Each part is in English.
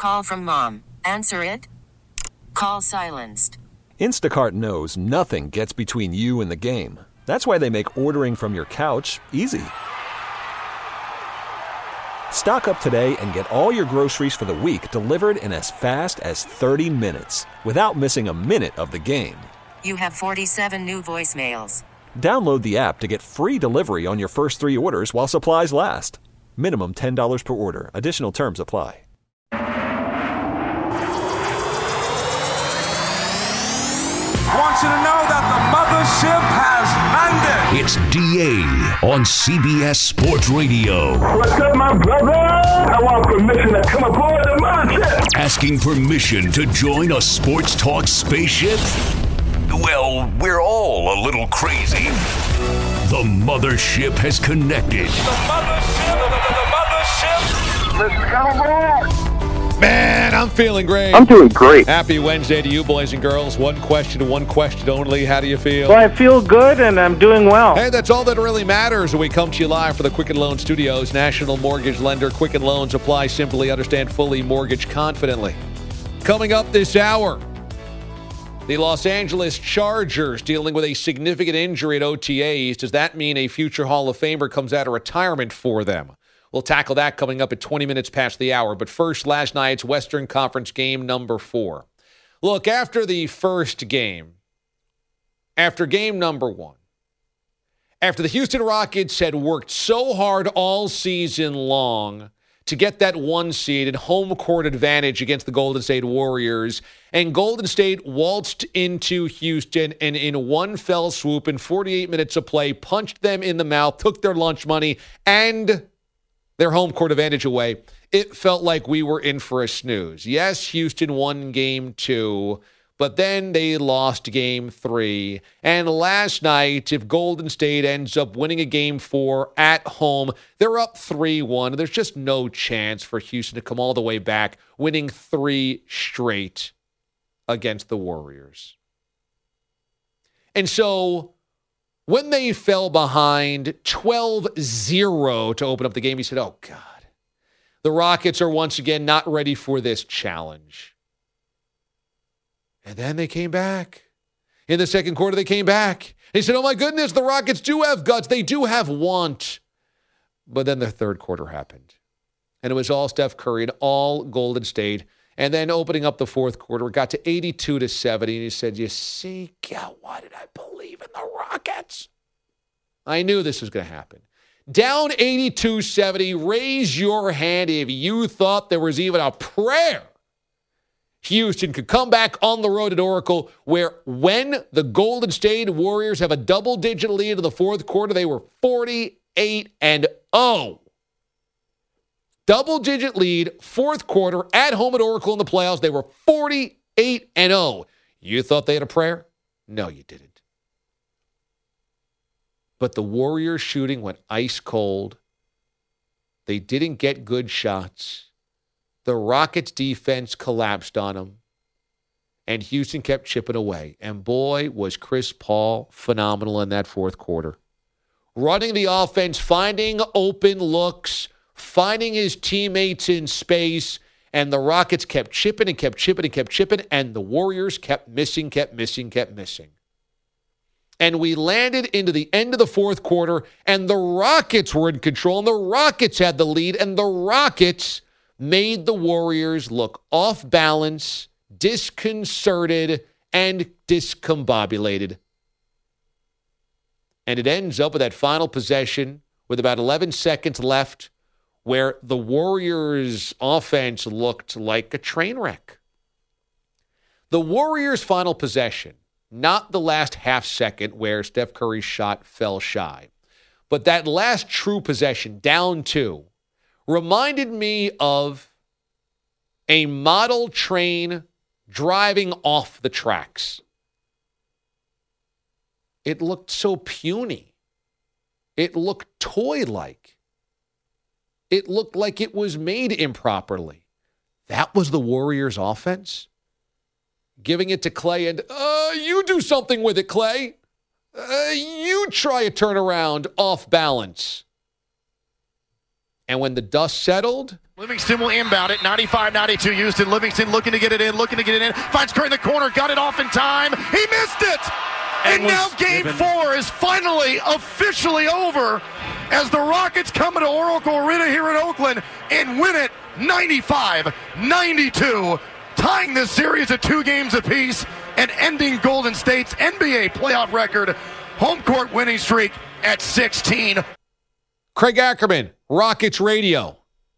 Call from mom. Answer it. Call silenced. Instacart knows nothing gets between you and the game. That's why they make ordering from your couch easy. Stock up today and get all your groceries for the week delivered in as fast as 30 minutes without missing a minute of the game. You have 47 new voicemails. Download the app to get free delivery on your first 3 orders while supplies last. Minimum $10 per order. Additional terms apply. Want you to know that the mothership has landed. It's DA on CBS Sports Radio. What's up, my brother? I want permission to come aboard the mothership. Asking permission to join a sports talk spaceship? Well, we're all a little crazy. The mothership has connected. The mothership. Let's come aboard. Man, I'm feeling great. I'm doing great. Happy Wednesday to you, boys and girls. One question only. How do you feel? Well, I feel good, and I'm doing well. Hey, that's all that really matters when we come to you live for the Quicken Loans Studios. National mortgage lender. Quicken Loans. Apply simply, understand fully, mortgage confidently. Coming up this hour, the Los Angeles Chargers dealing with a significant injury at OTAs. Does that mean a future Hall of Famer comes out of retirement for them? We'll tackle that coming up at 20 minutes past the hour. But first, last night's Western Conference game number 4. Look, after the first game, after game number 1, after the Houston Rockets had worked so hard all season long to get that 1 seed and home court advantage against the Golden State Warriors, and Golden State waltzed into Houston and in one fell swoop in 48 minutes of play, punched them in the mouth, took their lunch money, and their home court advantage away, it felt like we were in for a snooze. Yes, Houston won game 2, but then they lost game 3. And last night, if Golden State ends up winning a game 4 at home, they're up 3-1. There's just no chance for Houston to come all the way back, winning 3 straight against the Warriors. And so when they fell behind 12-0 to open up the game, he said, oh, God, the Rockets are once again not ready for this challenge. And then they came back. In the second quarter, they came back. He said, oh, my goodness, the Rockets do have guts. They do have want. But then the third quarter happened. And it was all Steph Curry and all Golden State. And then opening up the fourth quarter, it got to 82-70. And he said, you see, God, why did I believe in the Rockets? I knew this was going to happen. Down 82-70, raise your hand if you thought there was even a prayer Houston could come back on the road at Oracle, where when the Golden State Warriors have a double-digit lead in the fourth quarter, they were 48-0. Double-digit lead, fourth quarter, at home at Oracle in the playoffs. They were 48-0. You thought they had a prayer? No, you didn't. But the Warriors shooting went ice cold. They didn't get good shots. The Rockets defense collapsed on them. And Houston kept chipping away. And boy, was Chris Paul phenomenal in that fourth quarter. Running the offense, finding open looks, finding his teammates in space, and the Rockets kept chipping and kept chipping and kept chipping, and the Warriors kept missing. And we landed into the end of the fourth quarter, and the Rockets were in control, and the Rockets had the lead, and the Rockets made the Warriors look off balance, disconcerted, and discombobulated. And it ends up with that final possession with about 11 seconds left, where the Warriors' offense looked like a train wreck. The Warriors' final possession, not the last half second where Steph Curry's shot fell shy, but that last true possession, down 2, reminded me of a model train driving off the tracks. It looked so puny. It looked toy-like. It looked like it was made improperly. That was the Warriors' offense? Giving it to Clay and, you do something with it, Clay. You try a turnaround off balance. And when the dust settled, Livingston will inbound it. 95-92 Houston. Livingston looking to get it in. Finds Curry in the corner. Got it off in time. He missed it. And now game 4 is finally officially over as the Rockets come into Oracle Arena here in Oakland and win it 95-92, tying this series at 2 games apiece and ending Golden State's NBA playoff record home court winning streak at 16. Craig Ackerman, Rockets Radio.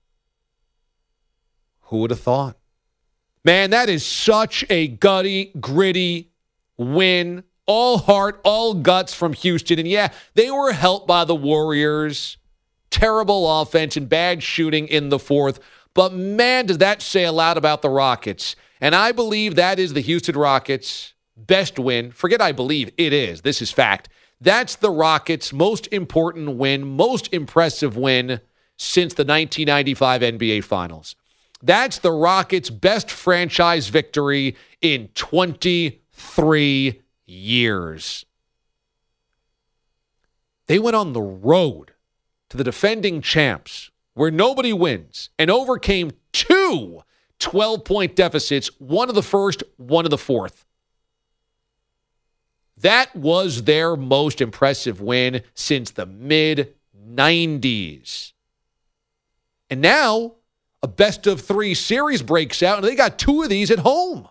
Who would have thought? Man, that is such a gutty, gritty win. All heart, all guts from Houston. And yeah, they were helped by the Warriors. Terrible offense and bad shooting in the fourth. But man, does that say a lot about the Rockets. And I believe that is the Houston Rockets' best win. Forget I believe, it is. This is fact. That's the Rockets' most important win, most impressive win since the 1995 NBA Finals. That's the Rockets' best franchise victory in 23 years. They went on the road to the defending champs where nobody wins and overcame 2 12-point deficits, one of the first, one of the fourth. That was their most impressive win since the mid-90s. And now a best-of-3 series breaks out, and they got 2 of these at home.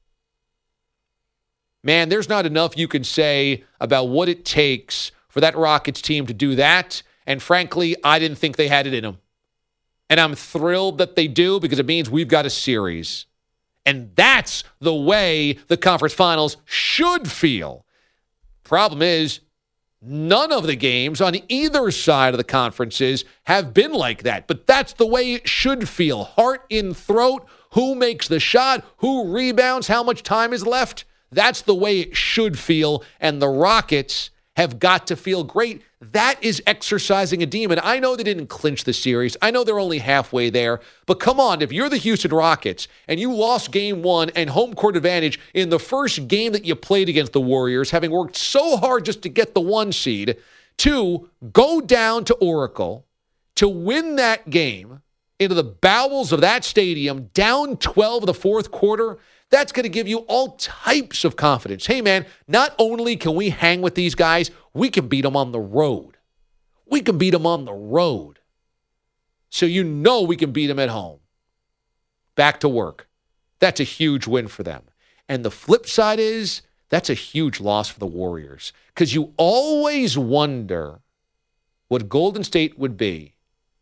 Man, there's not enough you can say about what it takes for that Rockets team to do that. And frankly, I didn't think they had it in them. And I'm thrilled that they do because it means we've got a series. And that's the way the conference finals should feel. Problem is, none of the games on either side of the conferences have been like that. But that's the way it should feel. Heart in throat. Who makes the shot? Who rebounds? How much time is left? That's the way it should feel, and the Rockets have got to feel great. That is exercising a demon. I know they didn't clinch the series. I know they're only halfway there. But come on, if you're the Houston Rockets and you lost game 1 and home court advantage in the first game that you played against the Warriors, having worked so hard just to get the 1 seed, to go down to Oracle, to win that game into the bowels of that stadium, down 12 in the fourth quarter, that's going to give you all types of confidence. Hey, man, not only can we hang with these guys, we can beat them on the road. We can beat them on the road. So you know we can beat them at home. Back to work. That's a huge win for them. And the flip side is that's a huge loss for the Warriors because you always wonder what Golden State would be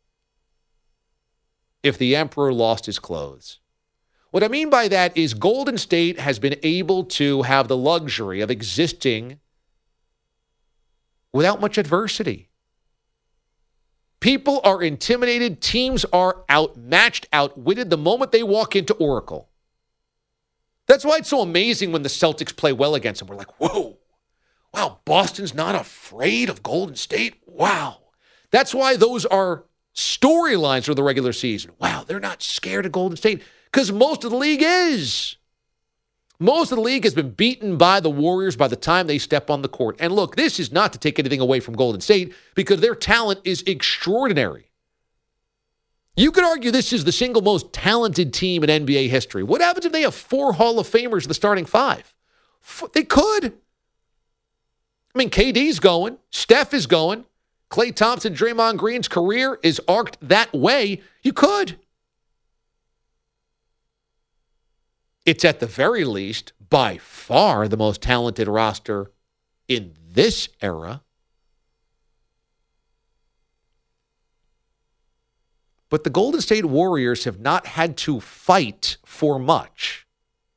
if the Emperor lost his clothes. What I mean by that is Golden State has been able to have the luxury of existing without much adversity. People are intimidated. Teams are outmatched, outwitted the moment they walk into Oracle. That's why it's so amazing when the Celtics play well against them. We're like, whoa, wow, Boston's not afraid of Golden State? Wow. That's why those are storylines for the regular season. Wow, they're not scared of Golden State. Because most of the league is. Most of the league has been beaten by the Warriors by the time they step on the court. And look, this is not to take anything away from Golden State because their talent is extraordinary. You could argue this is the single most talented team in NBA history. What happens if they have 4 Hall of Famers in the starting 5? They could. I mean, KD's going. Steph is going. Klay Thompson, Draymond Green's career is arced that way. You could. It's at the very least, by far, the most talented roster in this era. But the Golden State Warriors have not had to fight for much.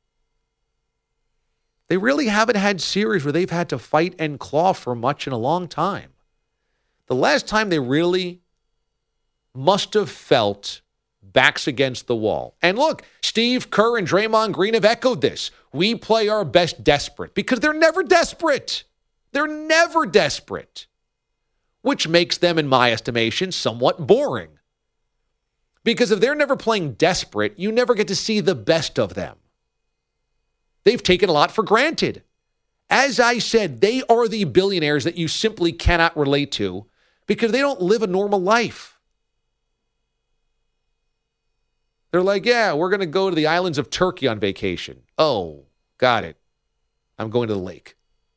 They really haven't had series where they've had to fight and claw for much in a long time. The last time they really must have felt backs against the wall. And look, Steve Kerr and Draymond Green have echoed this. We play our best desperate because they're never desperate. They're never desperate, which makes them, in my estimation, somewhat boring. Because if they're never playing desperate, you never get to see the best of them. They've taken a lot for granted. As I said, they are the billionaires that you simply cannot relate to because they don't live a normal life. They're like, yeah, we're going to go to the islands of Turkey on vacation. Oh, got it. I'm going to the lake.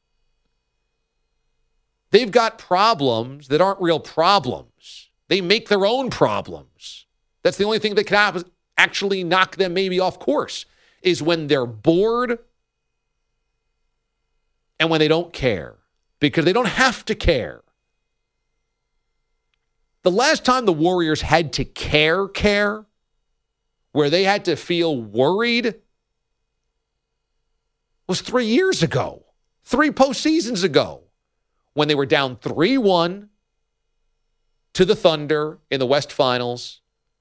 They've got problems that aren't real problems. They make their own problems. That's the only thing that can actually knock them maybe off course, is when they're bored and when they don't care, because they don't have to care. The last time the Warriors had to care, where they had to feel worried, was 3 years ago, 3 postseasons ago, when they were down 3-1 to the Thunder in the West Finals.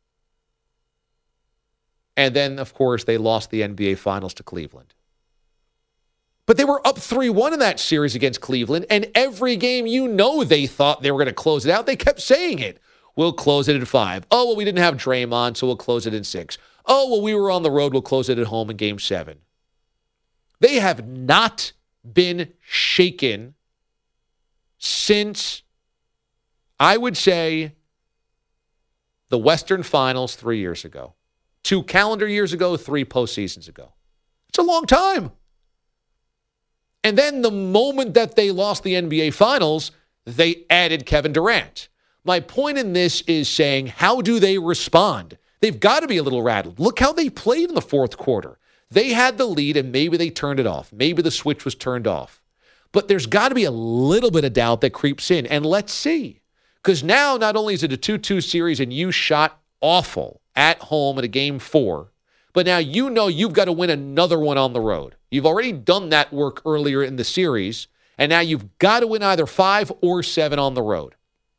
And then, of course, they lost the NBA Finals to Cleveland. But they were up 3-1 in that series against Cleveland, and every game they thought they were going to close it out. They kept saying it. We'll close it in 5. Oh, well, we didn't have Draymond, so we'll close it in 6. Oh, well, we were on the road. We'll close it at home in Game 7. They have not been shaken since, I would say, the Western Finals 3 years ago. 2 calendar years ago, 3 postseasons ago. It's a long time. And then the moment that they lost the NBA Finals, they added Kevin Durant. My point in this is saying, how do they respond? They've got to be a little rattled. Look how they played in the fourth quarter. They had the lead, and maybe they turned it off. Maybe the switch was turned off. But there's got to be a little bit of doubt that creeps in. And let's see. Because now not only is it a 2-2 series and you shot awful at home in a Game 4, but now you've got to win another one on the road. You've already done that work earlier in the series, and now you've got to win either 5 or 7 on the road.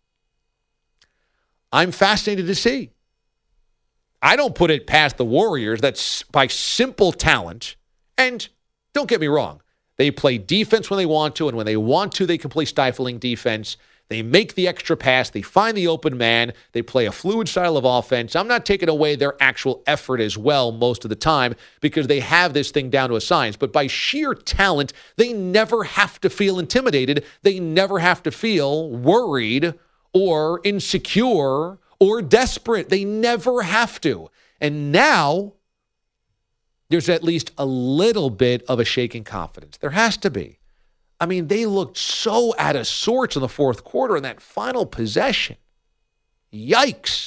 I'm fascinated to see. I don't put it past the Warriors. That's by simple talent. And don't get me wrong. They play defense when they want to, and when they want to, they can play stifling defense. They make the extra pass. They find the open man. They play a fluid style of offense. I'm not taking away their actual effort as well most of the time, because they have this thing down to a science. But by sheer talent, they never have to feel intimidated. They never have to feel worried or insecure or desperate. They never have to. And now there's at least a little bit of a shaking confidence. There has to be. I mean, they looked so out of sorts in the fourth quarter in that final possession. Yikes.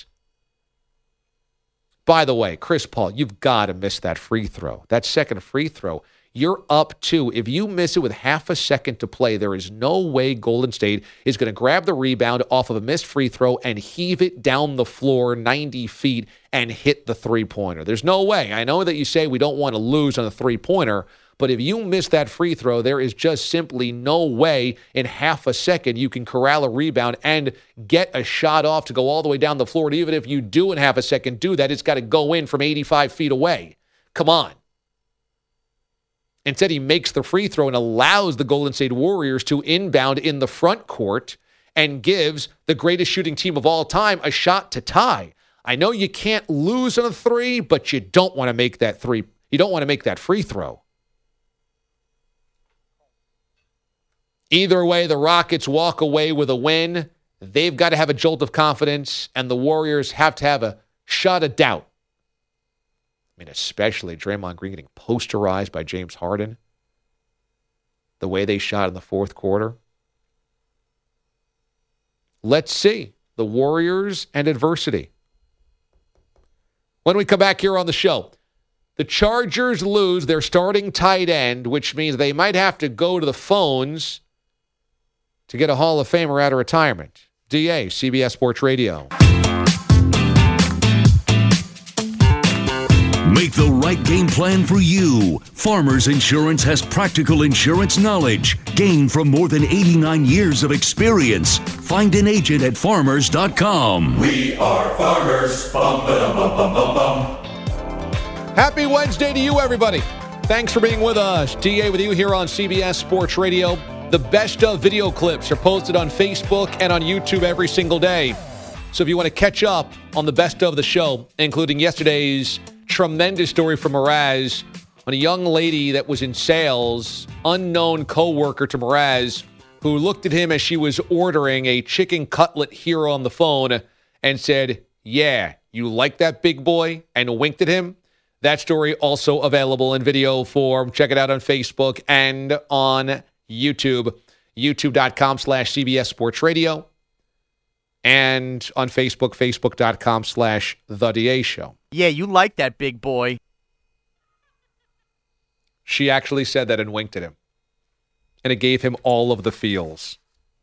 By the way, Chris Paul, you've got to miss that free throw. That second free throw, you're up 2. If you miss it with half a second to play, there is no way Golden State is going to grab the rebound off of a missed free throw and heave it down the floor 90 feet and hit the three-pointer. There's no way. I know that you say we don't want to lose on a three-pointer, but if you miss that free throw, there is just simply no way in half a second you can corral a rebound and get a shot off to go all the way down the floor. And even if you do in half a second do that, it's got to go in from 85 feet away. Come on. Instead, he makes the free throw and allows the Golden State Warriors to inbound in the front court and gives the greatest shooting team of all time a shot to tie. I know you can't lose on a 3, but you don't want to make that 3. You don't want to make that free throw. Either way, the Rockets walk away with a win. They've got to have a jolt of confidence, and the Warriors have to have a shot of doubt. I mean, especially Draymond Green getting posterized by James Harden. The way they shot in the fourth quarter. Let's see. The Warriors and adversity. When we come back here on the show, the Chargers lose their starting tight end, which means they might have to go to the phones to get a Hall of Famer out of retirement. DA, CBS Sports Radio. Make the right game plan for you. Farmers Insurance has practical insurance knowledge gained from more than 89 years of experience. Find an agent at farmers.com. We are farmers. Bum, ba-dum, bum, bum, bum, bum. Happy Wednesday to you, everybody. Thanks for being with us. DA with you here on CBS Sports Radio. The best of video clips are posted on Facebook and on YouTube every single day. So if you want to catch up on the best of the show, including yesterday's tremendous story from Mraz on a young lady that was in sales, unknown coworker to Mraz, who looked at him as she was ordering a chicken cutlet hero on the phone and said, "Yeah, you like that big boy and winked at him. That story also available in video form. Check it out on Facebook and on YouTube. YouTube.com/CBS Sports Radio. And on Facebook, Facebook.com/The DA Show. Yeah, you like that big boy. She actually said that and winked at him. And it gave him all of the feels.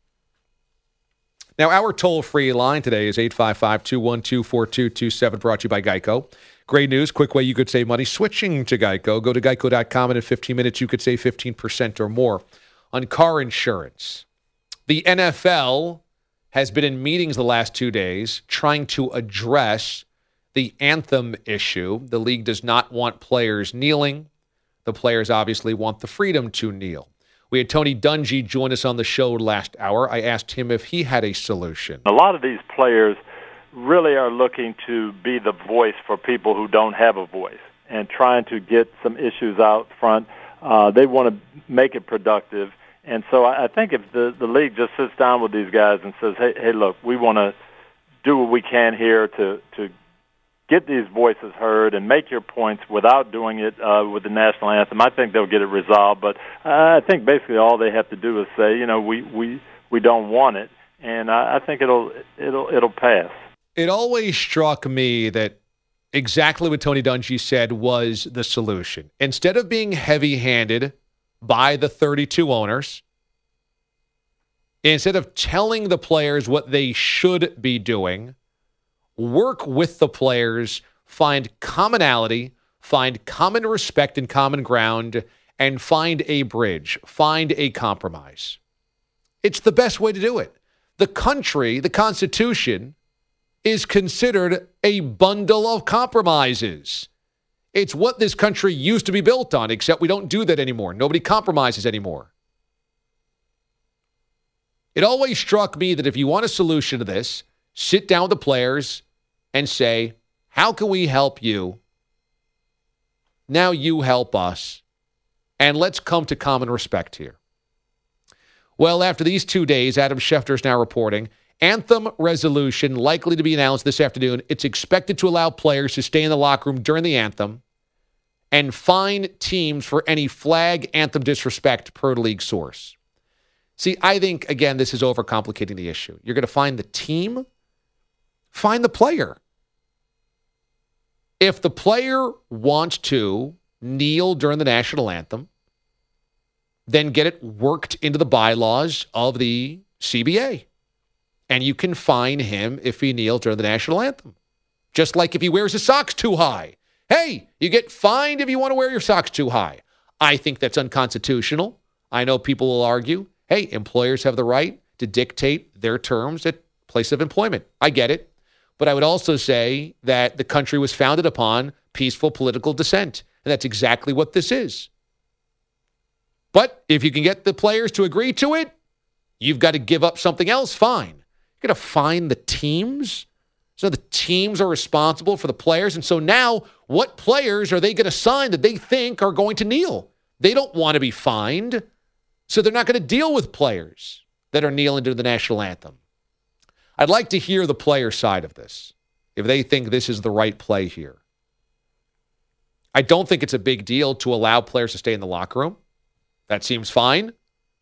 Now, our toll-free line today is 855-212-4227, brought to you by Geico. Great news, quick way you could save money switching to Geico. Go to geico.com, and in 15 minutes, you could save 15% or more on car insurance. The NFL has been in meetings the last 2 days trying to address the anthem issue. The league does not want players kneeling. The players obviously want the freedom to kneel. We had Tony Dungy join us on the show last hour. I asked him if he had a solution. A lot of these players really are looking to be the voice for people who don't have a voice and trying to get some issues out front. They want to make it productive. And so I think if the league just sits down with these guys and says, hey, look, we want to do what we can here to get these voices heard and make your points without doing it with the national anthem, I think they'll get it resolved. But I think basically all they have to do is say, we don't want it, and I think it'll pass. It always struck me that exactly what Tony Dungy said was the solution. Instead of being heavy-handed by the 32 owners, instead of telling the players what they should be doing, work with the players, find commonality, find common respect and common ground, and find a bridge, find a compromise. It's the best way to do it. The country, the Constitution, is considered a bundle of compromises. It's what this country used to be built on, except we don't do that anymore. Nobody compromises anymore. It always struck me that if you want a solution to this, sit down with the players and say, how can we help you? Now you help us. And let's come to common respect here. Well, after these 2 days, Adam Schefter is now reporting, anthem resolution likely to be announced this afternoon. It's expected to allow players to stay in the locker room during the anthem and fine teams for any flag anthem disrespect per league source. See, I think, again, this is overcomplicating the issue. You're going to find the team, find the player. If the player wants to kneel during the national anthem, then get it worked into the bylaws of the CBA. And you can fine him if he kneels during the national anthem. Just like if he wears his socks too high. Hey, you get fined if you want to wear your socks too high. I think that's unconstitutional. I know people will argue, hey, employers have the right to dictate their terms at place of employment. I get it. But I would also say that the country was founded upon peaceful political dissent. And that's exactly what this is. But if you can get the players to agree to it, you've got to give up something else, fine. You're going to fine the teams. So the teams are responsible for the players. And so now what players are they going to sign that they think are going to kneel? They don't want to be fined. So they're not going to deal with players that are kneeling to the national anthem. I'd like to hear the player side of this, if they think this is the right play here. I don't think it's a big deal to allow players to stay in the locker room. That seems fine.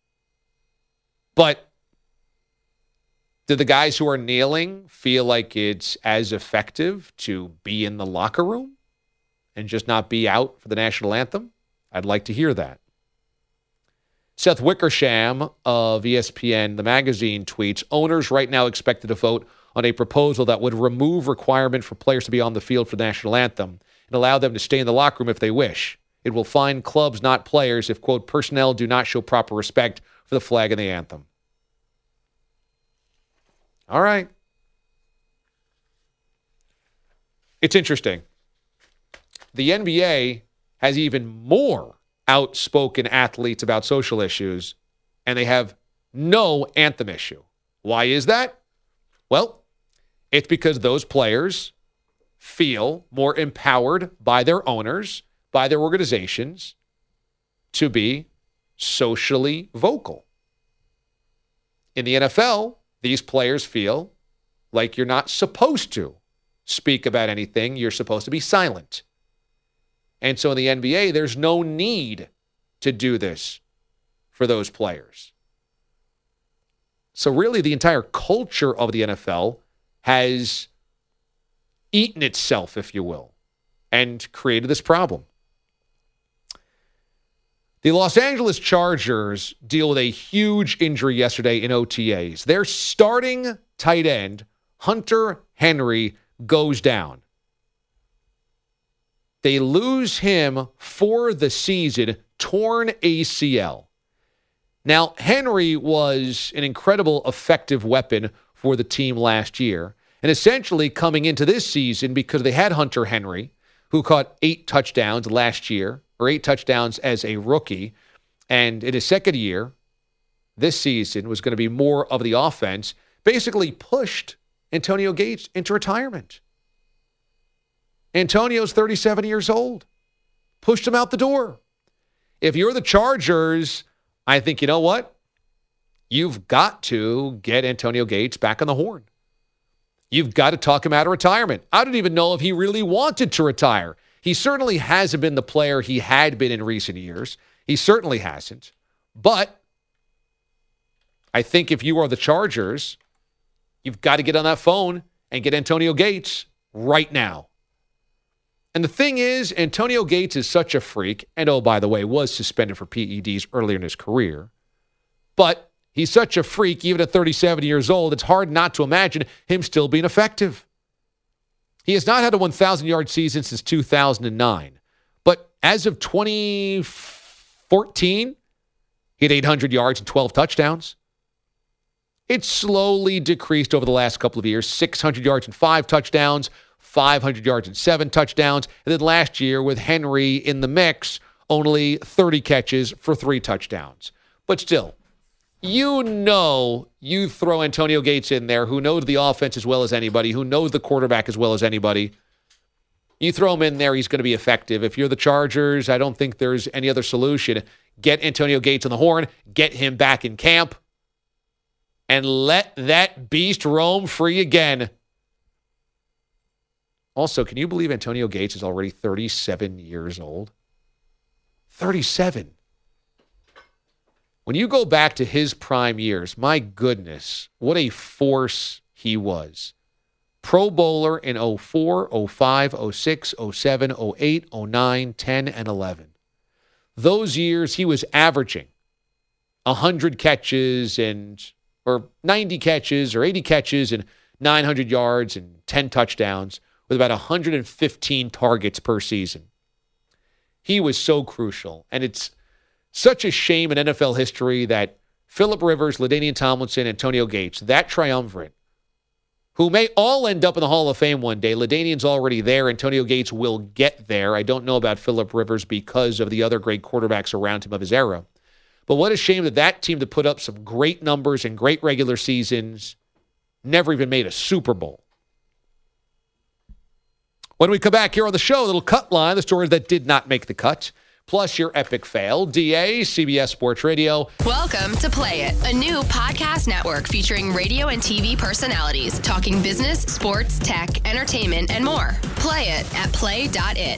But do the guys who are kneeling feel like it's as effective to be in the locker room and just not be out for the national anthem? I'd like to hear that. Seth Wickersham of ESPN, the magazine, tweets, owners right now expected to vote on a proposal that would remove requirement for players to be on the field for the national anthem and allow them to stay in the locker room if they wish. It will fine clubs, not players, if, quote, personnel do not show proper respect for the flag and the anthem. All right. It's interesting. The NBA has even more outspoken athletes about social issues, and they have no anthem issue. Why is that? Well, it's because those players feel more empowered by their owners, by their organizations, to be socially vocal. In the NFL, these players feel like you're not supposed to speak about anything, you're supposed to be silent. And so in the NBA, there's no need to do this for those players. So really, the entire culture of the NFL has eaten itself, if you will, and created this problem. The Los Angeles Chargers deal with a huge injury yesterday in OTAs. Their starting tight end, Hunter Henry, goes down. They lose him for the season, torn ACL. Now, Henry was an incredible effective weapon for the team last year. And essentially coming into this season, because they had Hunter Henry, who caught 8 touchdowns last year, or 8 touchdowns as a rookie, and in his second year, this season was going to be more of the offense, basically pushed Antonio Gates into retirement. Antonio's 37 years old. Pushed him out the door. If you're the Chargers, I think, you know what? You've got to get Antonio Gates back on the horn. You've got to talk him out of retirement. I don't even know if he really wanted to retire. He certainly hasn't been the player he had been in recent years. He certainly hasn't. But I think if you are the Chargers, you've got to get on that phone and get Antonio Gates right now. And the thing is, Antonio Gates is such a freak, and oh, by the way, was suspended for PEDs earlier in his career. But he's such a freak, even at 37 years old, it's hard not to imagine him still being effective. He has not had a 1,000-yard season since 2009. But as of 2014, he had 800 yards and 12 touchdowns. It's slowly decreased over the last couple of years, 600 yards and 5 touchdowns, 500 yards and 7 touchdowns. And then last year, with Henry in the mix, only 30 catches for 3 touchdowns. But still, you know, you throw Antonio Gates in there, who knows the offense as well as anybody, who knows the quarterback as well as anybody. You throw him in there, he's going to be effective. If you're the Chargers, I don't think there's any other solution. Get Antonio Gates on the horn, get him back in camp, and let that beast roam free again. Also, can you believe Antonio Gates is already 37 years old? 37. When you go back to his prime years, my goodness, what a force he was. Pro Bowler in 04, 05, 06, 07, 08, 09, 10, and 11. Those years, he was averaging 100 catches or 90 catches or 80 catches and 900 yards and 10 touchdowns with about 115 targets per season. He was so crucial. And it's such a shame in NFL history that Phillip Rivers, LaDainian Tomlinson, Antonio Gates, that triumvirate, who may all end up in the Hall of Fame one day. LaDainian's already there. Antonio Gates will get there. I don't know about Phillip Rivers because of the other great quarterbacks around him of his era. But what a shame that that team that put up some great numbers and great regular seasons never even made a Super Bowl. When we come back here on the show, a little cut line, the stories that did not make the cut, plus your epic fail. DA, CBS Sports Radio. Welcome to Play It, a new podcast network featuring radio and TV personalities talking business, sports, tech, entertainment, and more. Play it at play.it.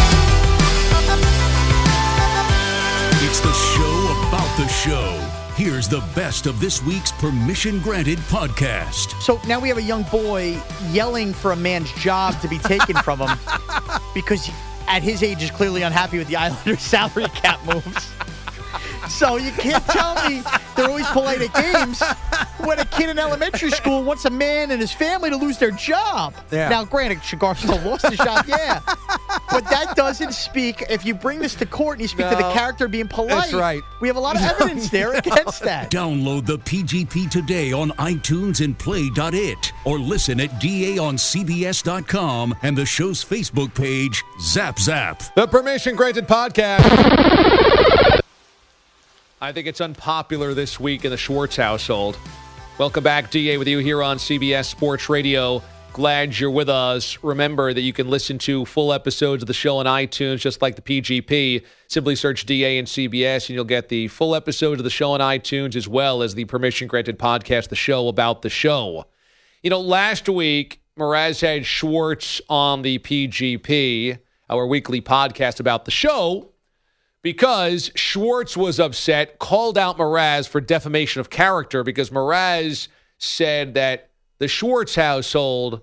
It's the show about the show. Here's the best of this week's Permission Granted podcast. So now we have a young boy yelling for a man's job to be taken from him because at his age is clearly unhappy with the Islanders' salary cap moves. So you can't tell me they're always polite at games when a kid in elementary school wants a man and his family to lose their job. Yeah. Now, granted, Chigar still lost his job, yeah. But that doesn't speak, if you bring this to court and you speak to the character being polite, that's right. We have a lot of evidence there against that. Download the PGP today on iTunes and play.it or listen at DAOnCBS.com and the show's Facebook page, Zap Zap. The Permission Granted podcast. I think it's unpopular this week in the Schwartz household. Welcome back, DA, with you here on CBS Sports Radio. Glad you're with us. Remember that you can listen to full episodes of the show on iTunes, just like the PGP. Simply search DA and CBS, and you'll get the full episodes of the show on iTunes, as well as the Permission Granted podcast, the show about the show. You know, last week, Mraz had Schwartz on the PGP, our weekly podcast about the show, because Schwartz was upset, called out Mraz for defamation of character because Mraz said that the Schwartz household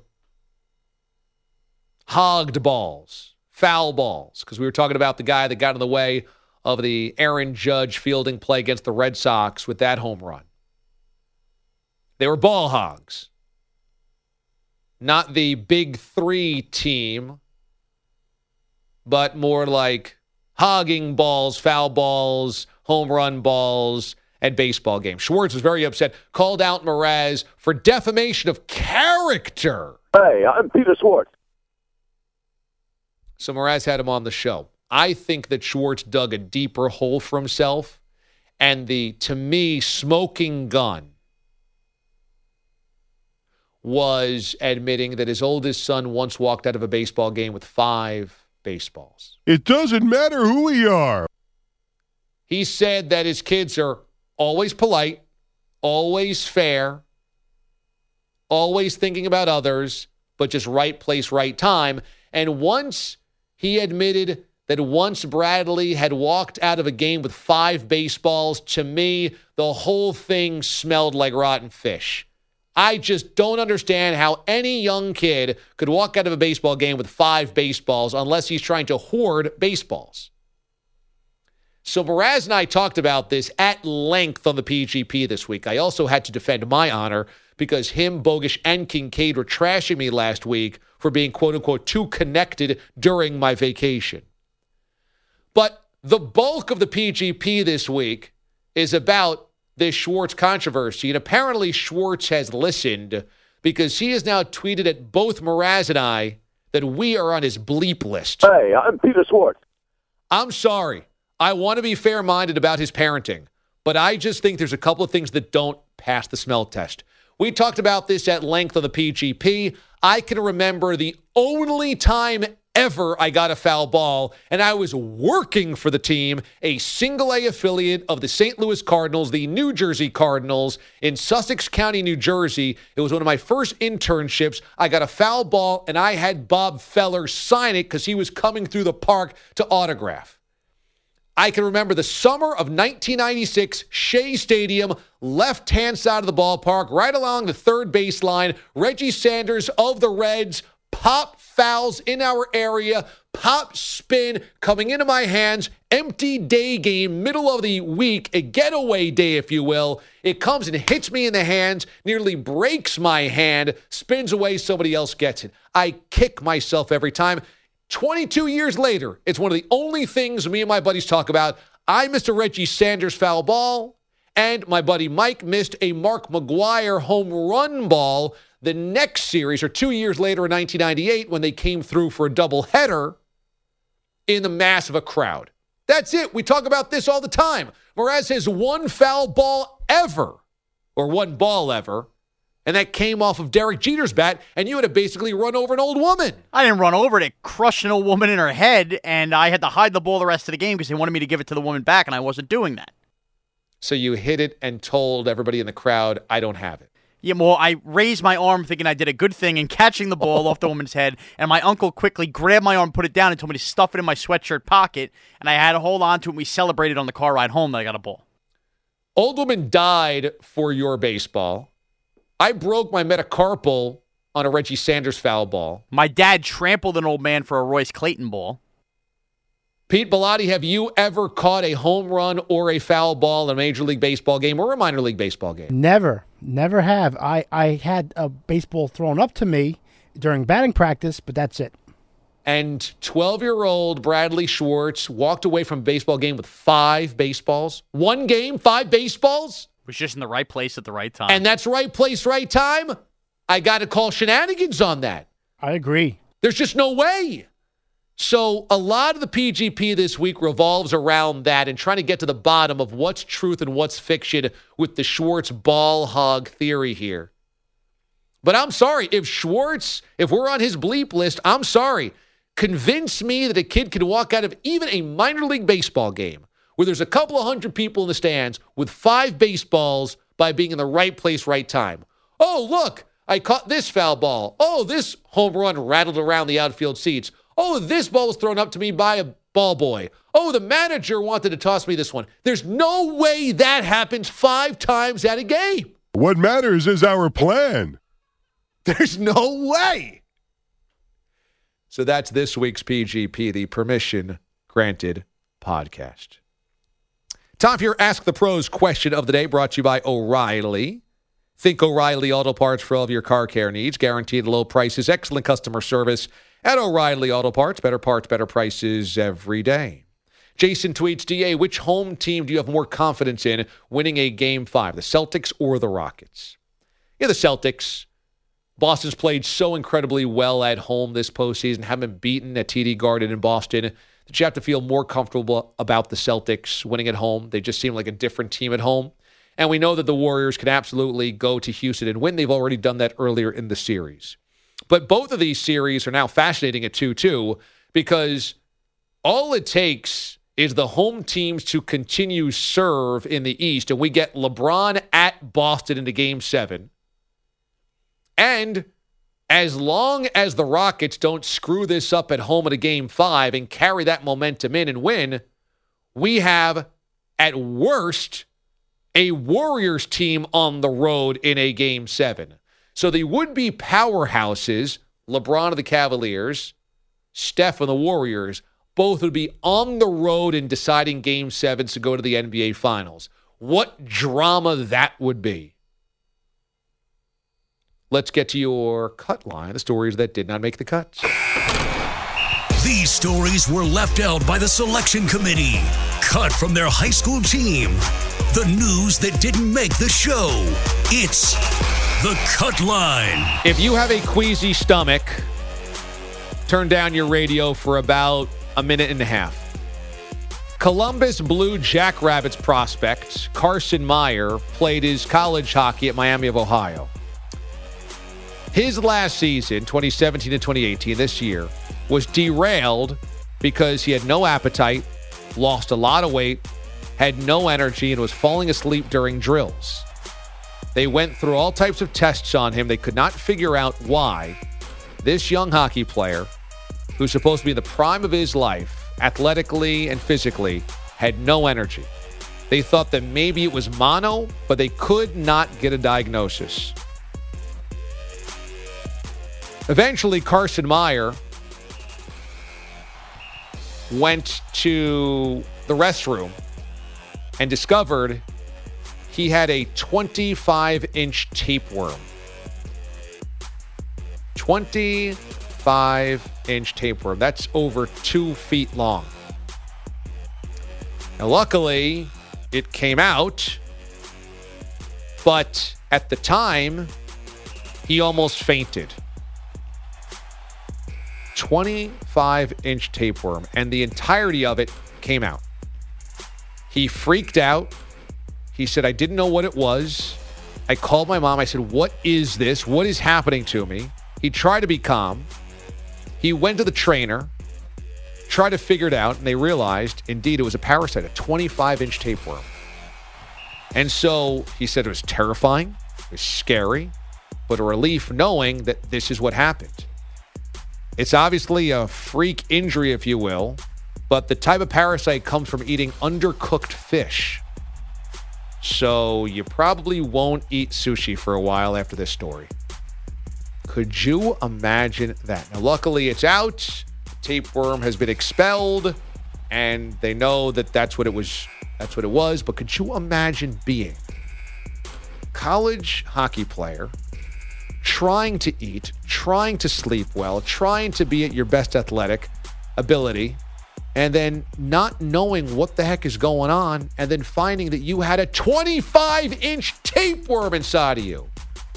hogged balls, foul balls, because we were talking about the guy that got in the way of the Aaron Judge fielding play against the Red Sox with that home run. They were ball hogs. Not the big three team, but more like hogging balls, foul balls, home run balls, and baseball games. Schwartz was very upset, called out Mraz for defamation of character. Hey, I'm Peter Schwartz. So Mraz had him on the show. I think that Schwartz dug a deeper hole for himself, and to me, smoking gun was admitting that his oldest son once walked out of a baseball game with 5 baseballs. It doesn't matter who we are. He said that his kids are always polite, always fair, always thinking about others, but just right place, right time. And once he admitted that once Bradley had walked out of a game with 5 baseballs, to me, the whole thing smelled like rotten fish. I just don't understand how any young kid could walk out of a baseball game with 5 baseballs unless he's trying to hoard baseballs. So Mraz and I talked about this at length on the PGP this week. I also had to defend my honor because him, Bogusch, and Kincaid were trashing me last week for being, quote-unquote, too connected during my vacation. But the bulk of the PGP this week is about this Schwartz controversy, and apparently Schwartz has listened because he has now tweeted at both Mraz and I that we are on his bleep list. Hey, I'm Peter Schwartz. I'm sorry. I want to be fair-minded about his parenting, but I just think there's a couple of things that don't pass the smell test. We talked about this at length on the PGP. I can remember the only time ever I got a foul ball, and I was working for the team, a single-A affiliate of the St. Louis Cardinals, the New Jersey Cardinals, in Sussex County, New Jersey. It was one of my first internships. I got a foul ball, and I had Bob Feller sign it because he was coming through the park to autograph. I can remember the summer of 1996, Shea Stadium, left-hand side of the ballpark, right along the third baseline. Reggie Sanders of the Reds, pop fouls in our area, pop spin coming into my hands, empty day game, middle of the week, a getaway day, if you will. It comes and hits me in the hands, nearly breaks my hand, spins away, somebody else gets it. I kick myself every time. 22 years later, it's one of the only things me and my buddies talk about. I missed a Reggie Sanders foul ball, and my buddy Mike missed a Mark McGwire home run ball the next series, or 2 years later in 1998, when they came through for a doubleheader in the mass of a crowd. That's it. We talk about this all the time. Mraz has one foul ball ever, or one ball ever, and that came off of Derek Jeter's bat, and you had to basically run over an old woman. I didn't run over it. It crushed an old woman in her head, and I had to hide the ball the rest of the game because they wanted me to give it to the woman back, and I wasn't doing that. So you hit it and told everybody in the crowd, I don't have it. Yeah, well, I raised my arm thinking I did a good thing in catching the ball off the woman's head, and my uncle quickly grabbed my arm, put it down, and told me to stuff it in my sweatshirt pocket, and I had to hold on to it, and we celebrated on the car ride home that I got a ball. Old woman died for your baseball. I broke my metacarpal on a Reggie Sanders foul ball. My dad trampled an old man for a Royce Clayton ball. Pete Bellotti, have you ever caught a home run or a foul ball in a Major League Baseball game or a minor league baseball game? Never have. I had a baseball thrown up to me during batting practice, but that's it. And 12-year-old Bradley Schwartz walked away from a baseball game with 5 baseballs. One game, 5 baseballs? Was just in the right place at the right time. And that's right place, right time? I got to call shenanigans on that. I agree. There's just no way. So a lot of the PGP this week revolves around that and trying to get to the bottom of what's truth and what's fiction with the Schwartz ball hog theory here. But I'm sorry, if we're on his bleep list, I'm sorry. Convince me that a kid can walk out of even a minor league baseball game where there's a couple of hundred people in the stands with 5 baseballs by being in the right place, right time. Oh, look, I caught this foul ball. Oh, this home run rattled around the outfield seats. Oh, this ball was thrown up to me by a ball boy. Oh, the manager wanted to toss me this one. There's no way that happens 5 times at a game. What matters is our plan. There's no way. So that's this week's PGP, the Permission Granted podcast. Time for your Ask the Pros question of the day, brought to you by O'Reilly. Think O'Reilly Auto Parts for all of your car care needs. Guaranteed low prices, excellent customer service at O'Reilly Auto Parts. Better parts, better prices every day. Jason tweets, DA, which home team do you have more confidence in winning a Game 5, the Celtics or the Rockets? Yeah, the Celtics. Boston's played so incredibly well at home this postseason, haven't been beaten at TD Garden in Boston, that you have to feel more comfortable about the Celtics winning at home. They just seem like a different team at home. And we know that the Warriors can absolutely go to Houston and win. They've already done that earlier in the series. But both of these series are now fascinating at 2-2 because all it takes is the home teams to continue serve in the East, and we get LeBron at Boston into Game 7. And as long as the Rockets don't screw this up at home at a Game 5 and carry that momentum in and win, we have, at worst, a Warriors team on the road in a Game 7. So the would-be powerhouses, LeBron of the Cavaliers, Steph of the Warriors, both would be on the road in deciding Game 7s to go to the NBA Finals. What drama that would be. Let's get to your cut line, the stories that did not make the cuts. These stories were left out by the selection committee, cut from their high school team. The news that didn't make the show. It's the cut line. If you have a queasy stomach, turn down your radio for about a minute and a half. Columbus Blue Jackrabbits prospect Carson Meyer played his college hockey at Miami of Ohio. His last season, 2017 to 2018, this year, was derailed because he had no appetite, lost a lot of weight, had no energy, and was falling asleep during drills. They went through all types of tests on him. They could not figure out why this young hockey player, who's supposed to be in the prime of his life, athletically and physically, had no energy. They thought that maybe it was mono, but they could not get a diagnosis. Eventually, Carson Meyer went to the restroom and discovered he had a 25-inch tapeworm. 25-inch tapeworm. That's over 2 feet long. Now, luckily, it came out, but at the time, he almost fainted. 25-inch tapeworm, and the entirety of it came out. He freaked out. He said, I didn't know what it was. I called my mom. I said, what is this? What is happening to me? He tried to be calm. He went to the trainer, tried to figure it out, and they realized, indeed, it was a parasite, a 25-inch tapeworm. And so he said it was terrifying, it was scary, but a relief knowing that this is what happened. It's obviously a freak injury, if you will, but the type of parasite comes from eating undercooked fish. So you probably won't eat sushi for a while after this story. Could you imagine that? Now, luckily, it's out. The tapeworm has been expelled, and they know that that's what it was. That's what it was. But could you imagine being a college hockey player, trying to eat, trying to sleep well, trying to be at your best athletic ability, and then not knowing what the heck is going on, and then finding that you had a 25-inch tapeworm inside of you?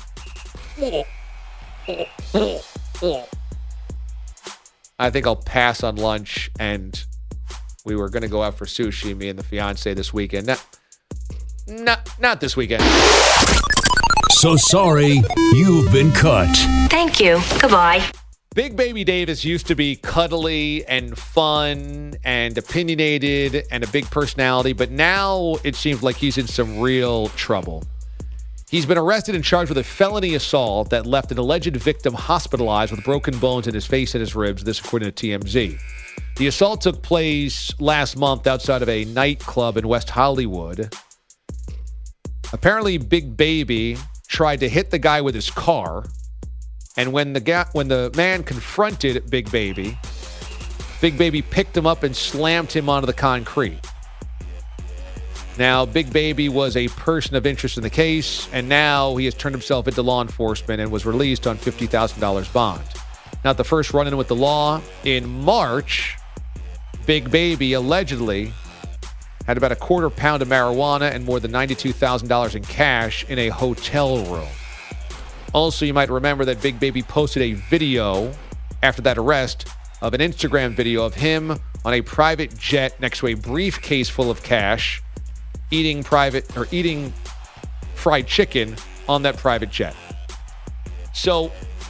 I think I'll pass on lunch, and we were going to go out for sushi, me and the fiance, this weekend. Not this weekend. So sorry, you've been cut. Thank you. Goodbye. Big Baby Davis used to be cuddly and fun and opinionated and a big personality, but now it seems like he's in some real trouble. He's been arrested and charged with a felony assault that left an alleged victim hospitalized with broken bones in his face and his ribs, this according to TMZ. The assault took place last month outside of a nightclub in West Hollywood. Apparently, Big Baby tried to hit the guy with his car, and when the man confronted Big Baby picked him up and slammed him onto the concrete. Now, Big Baby was a person of interest in the case, and now he has turned himself into law enforcement and was released on $50,000 bond. Not the first run-in with the law. In March, Big Baby allegedly had about a quarter pound of marijuana and more than $92,000 in cash in a hotel room. Also, you might remember that Big Baby posted a video after that arrest of an Instagram video of him on a private jet next to a briefcase full of cash, eating fried chicken on that private jet. So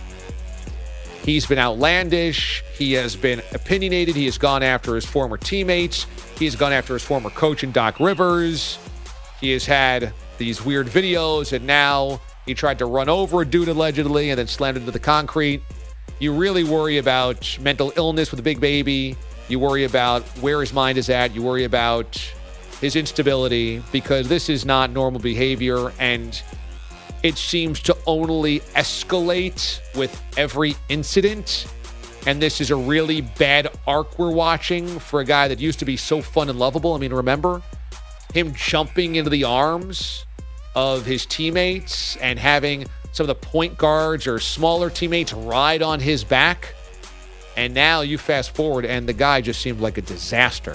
he's been outlandish. He has been opinionated. He has gone after his former teammates. He has gone after his former coach in Doc Rivers. He has had these weird videos, and now he tried to run over a dude allegedly and then slammed into the concrete. You really worry about mental illness with a Big Baby. You worry about where his mind is at. You worry about his instability, because this is not normal behavior, and it seems to only escalate with every incident. And this is a really bad arc we're watching for a guy that used to be so fun and lovable. I mean, remember him jumping into the arms of his teammates and having some of the point guards or smaller teammates ride on his back? And now you fast forward, and the guy just seemed like a disaster.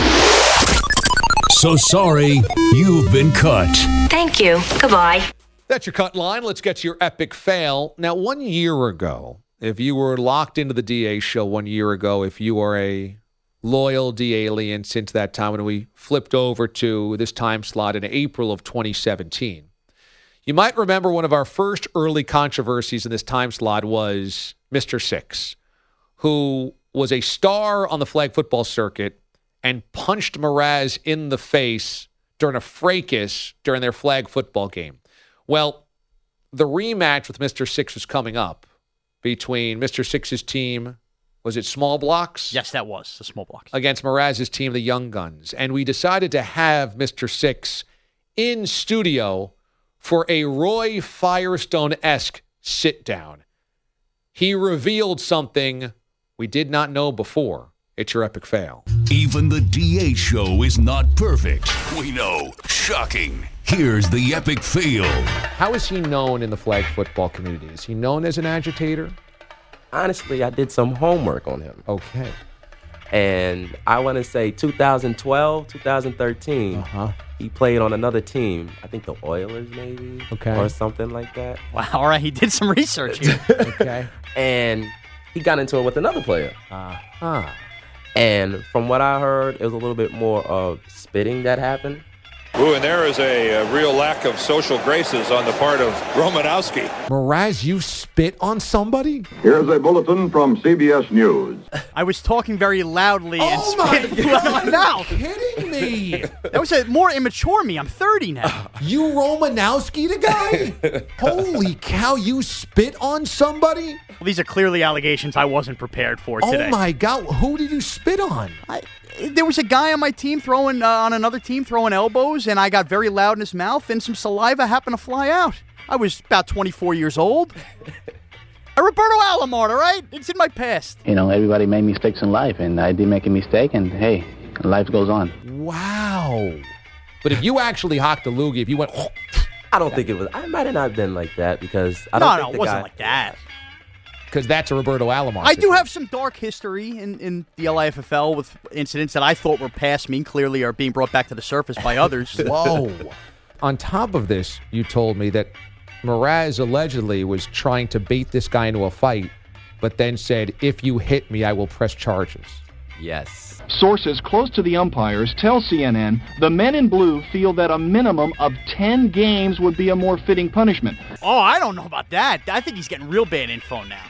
So sorry, you've been cut. Thank you. Goodbye. That's your cut line. Let's get to your epic fail. Now, 1 year ago, if you were locked into the DA show 1 year ago, if you are a loyal D-alien since that time when we flipped over to this time slot in April of 2017, you might remember one of our first early controversies in this time slot was Mr. Six, who was a star on the flag football circuit and punched Mraz in the face during a fracas during their flag football game. Well, the rematch with Mr. Six was coming up between Mr. Six's team, was it Small Blocks? Yes, that was the Small Blocks. Against Mraz's team, the Young Guns. And we decided to have Mr. Six in studio for a Roy Firestone-esque sit-down. He revealed something we did not know before. It's your epic fail. Even the DA show is not perfect. We know. Shocking. Here's the epic fail. How is he known in the flag football community? Is he known as an agitator? Honestly, I did some homework on him. Okay. And I want to say 2012, 2013, he played on another team. I think the Oilers, maybe. Okay. Or something like that. Wow, all right. He did some research here. Okay. And he got into it with another player. And from what I heard, it was a little bit more of spitting that happened. Ooh, and there is a real lack of social graces on the part of Romanowski. Mraz, you spit on somebody? Here's a bulletin from CBS News. I was talking very loudly and spit flew out of my mouth. Are you kidding me? That was a more immature me. I'm 30 now. You Romanowski the guy? Holy cow, you spit on somebody? Well, these are clearly allegations I wasn't prepared for today. Oh, my God. Who did you spit on? There was a guy on my team throwing on another team throwing elbows, and I got very loud in his mouth, and some saliva happened to fly out. I was about 24 years old. Roberto Alomar, all right? It's in my past. You know, everybody made mistakes in life, and I did make a mistake, and hey, life goes on. Wow. But if you actually hocked a loogie, if you went... I don't think it was... I might have not been like that, because I don't think it wasn't like that. Because that's a Roberto Alomar. I do have some dark history in the LIFFL with incidents that I thought were past me, clearly are being brought back to the surface by others. Whoa. On top of this, you told me that Mraz allegedly was trying to bait this guy into a fight, but then said, if you hit me, I will press charges. Yes. Sources close to the umpires tell CNN the men in blue feel that a minimum of 10 games would be a more fitting punishment. Oh, I don't know about that. I think he's getting real bad info now.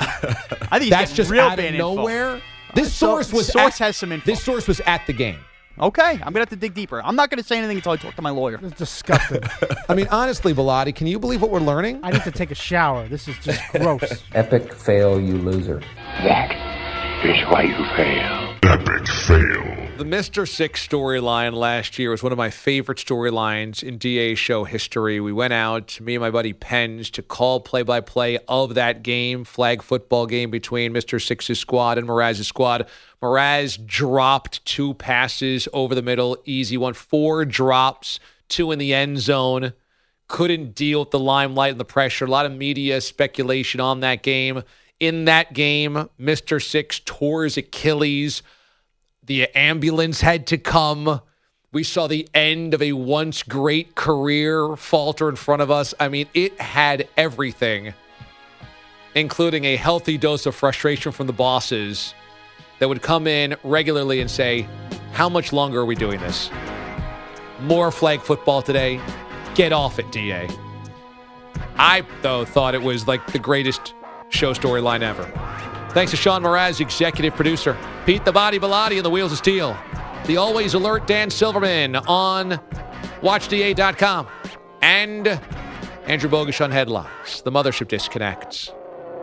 I think that's just real out bad of nowhere. Info. This source has some info. This source was at the game. Okay, I'm going to have to dig deeper. I'm not going to say anything until I talk to my lawyer. It's disgusting. I mean, honestly, Bilotti, can you believe what we're learning? I need to take a shower. This is just gross. Epic fail, you loser. That is why you fail. Epic fail. The Mr. Six storyline last year was one of my favorite storylines in DA show history. We went out, me and my buddy Pens, to call play-by-play of that game, flag football game between Mr. Six's squad and Mraz's squad. Mraz dropped 2 passes over the middle, easy one. 4 drops, 2 in the end zone. Couldn't deal with the limelight and the pressure. A lot of media speculation on that game. In that game, Mr. Six tore his Achilles. The ambulance had to come. We saw the end of a once great career falter in front of us. I mean, it had everything, including a healthy dose of frustration from the bosses that would come in regularly and say, how much longer are we doing this? More flag football today. Get off it, DA. I, though, thought it was like the greatest show storyline ever. Thanks to Sean Mraz, executive producer. Pete the Body Bilotti and the Wheels of Steel. The always alert Dan Silverman on WatchDA.com. And Andrew Bogusch on headlines. The Mothership disconnects.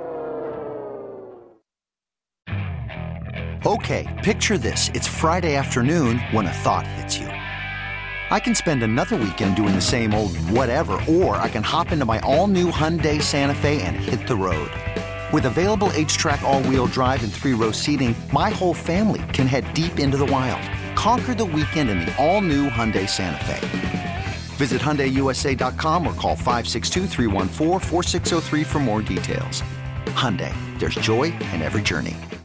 Okay, picture this. It's Friday afternoon when a thought hits you. I can spend another weekend doing the same old whatever, or I can hop into my all-new Hyundai Santa Fe and hit the road. With available H-Track all-wheel drive and 3-row seating, my whole family can head deep into the wild. Conquer the weekend in the all-new Hyundai Santa Fe. Visit HyundaiUSA.com or call 562-314-4603 for more details. Hyundai, there's joy in every journey.